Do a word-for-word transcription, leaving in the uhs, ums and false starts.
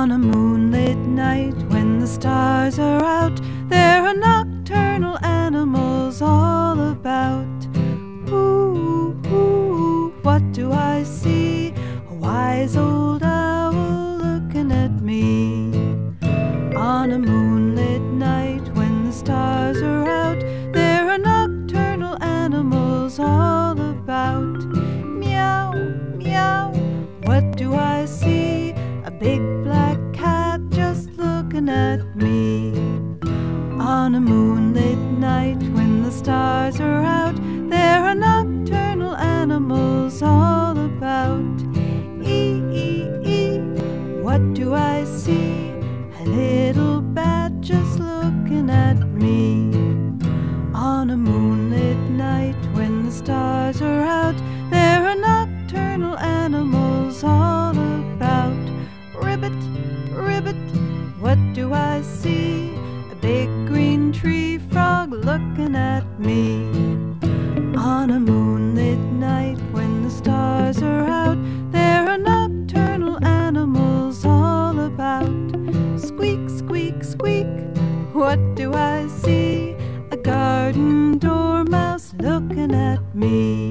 On a moonlit night when the stars are out, there are nocturnal animals all about. Ooh, ooh, what do I see? A wise old owl looking at me. On a moonlit night when the stars are out, there are nocturnal animals all about. Meow, meow, what do I see? A big black cat just looking at me. On a moonlit night when the stars are out, there are nocturnal animals all about. Ee, ee, ee, what do I see? A little bat just looking at me. On a moonlit night when the stars are out, there are nocturnal animals all about. Ribbit, ribbit, what do I see? A big green tree frog looking at me. On a moonlit night when the stars are out, there are nocturnal animals all about. Squeak, squeak, squeak, what do I see? A garden dormouse looking at me.